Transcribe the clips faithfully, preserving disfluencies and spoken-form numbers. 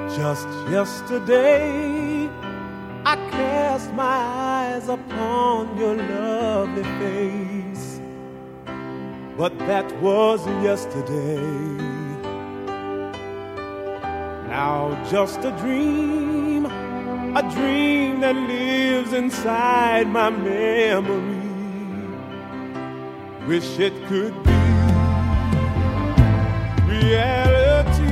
Just yesterday, I cast my eyes upon your lovely face, but that was yesterday. Now just a dream, a dream that lives inside my memory. Wish it could be reality.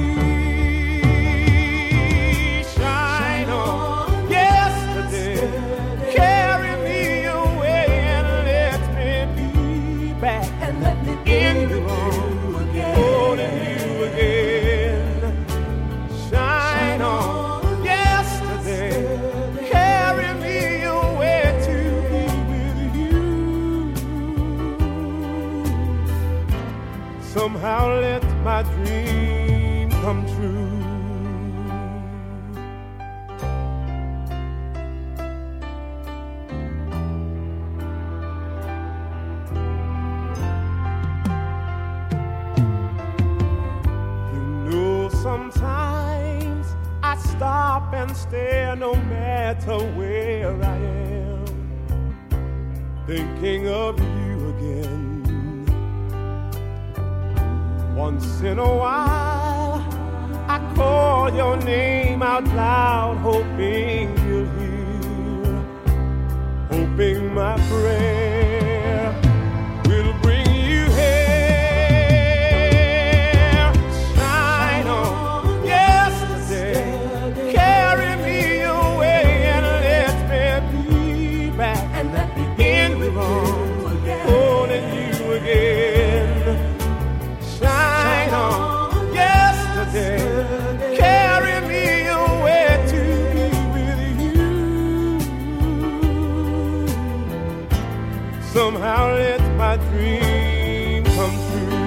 Shine on yesterday, carry me away and let me be back, and let me in you again, holding you again. Shine on yesterday, carry me away to be with you. Somehow let my dream come true. You know, sometimes I stop and stare no matter where I am, thinking of you again. Once in a while, I call your name out loud, hoping you'll hear, hoping my prayer will bring you here. Shine on yesterday, carry me away and let me be back, and let me in the wrong again, holding you again. Shine on yesterday, carry me away to be with you. Somehow let my dream come true.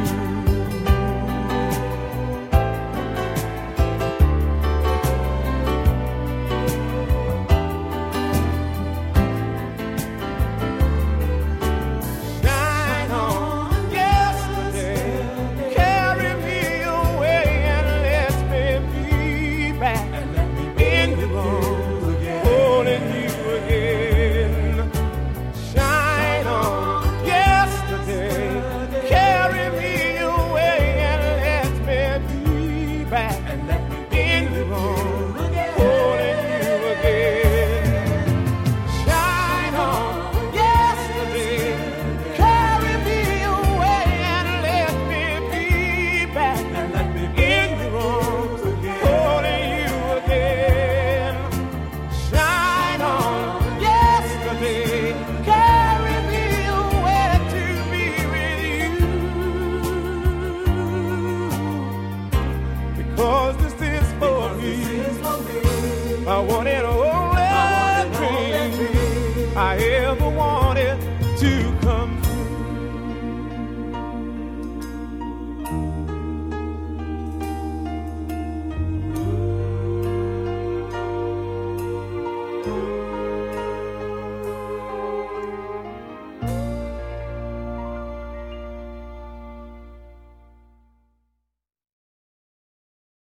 Shine on yesterday, carry me away and let me be back, and let me in the wrong again, holding you again. Shine on yesterday, carry me away and let me be back, and let me in the wrong again, holding you again. Shine on yesterday, carry me away and let me be back, and let me in the wrong again, holding you again. Shine on yesterday, carry me away to be with you. Because this is for me, I want